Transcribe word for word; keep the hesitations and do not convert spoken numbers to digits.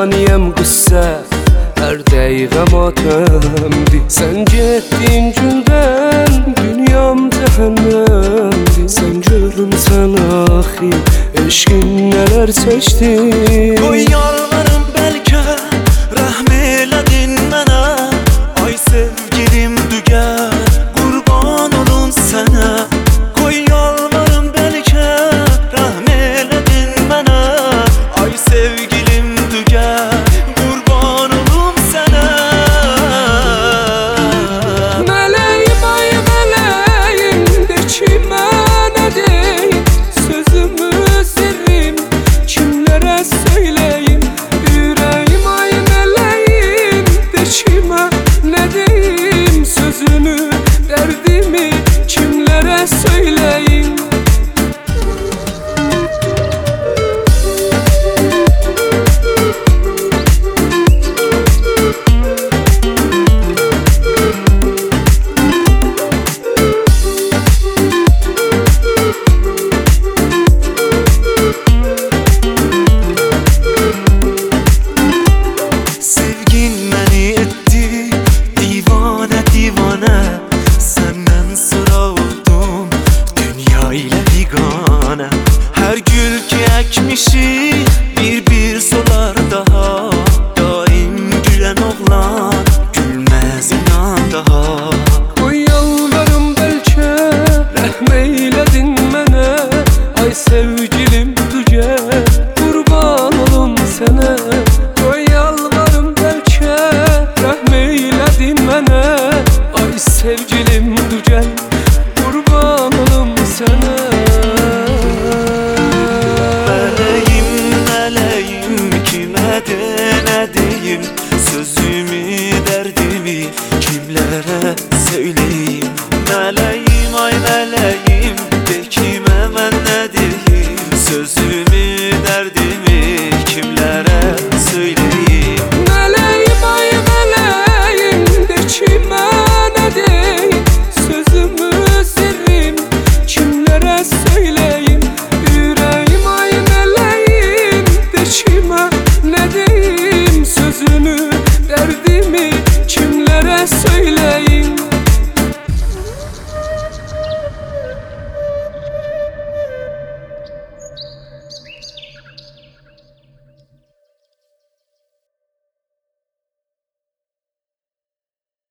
saniyem qüssə, hər dəqiqəm atəmdir. Sən getdin gündən dünyam cəhənnəmdir. Sən görmüsən axı eşqin nələr çəkdi. Qoy yalvarım bəlkə rəhm elədin mənə. Ay sevgilim dügər qurban olum sənə. Qoy yalvarım bəlkə rəhm elədin mənə. Ay sevgilim dügər qurban olum sənə. Mələyim ay mələyim, de ki mənə deyim. Sözümü sirrim kimlərə söyləyim. Ürəyim ay mələyim, de ki mənə deyim. Sözümü dərdimi kimlərə söyləyim. Sevgin məni etdi divanə divanə. Səndən sonra oldum dünya ilə biganə. Hər gül ki əkmişik bir-bir solar daha. Daim gülən oğlan gülməz inan daha. Qoy yalvarım bəlkə rəhm eylədin mənə. Ay sevgilim dügər qurban olum sənə. Qoy yalvarım bəlkə rəhm eylədin mənə. Ay sevgilim dügər qurban olum sənə. Mələyim, mələyim kimə de nə deyim. Sözümü, dərdimi kimlərə söyləyim. Mələyim, ay mələyim, de kimə mən nə deyim. Sözümü, dərdimi kimlərə söyləyim. Mələyim ay mələyim, de ki mənə deyim. Sözümü sirrim kimlərə söyləyim. Ürəyim ay mələyim, de ki mənə deyim. Sözümü dərdimi kimlərə söyləyim.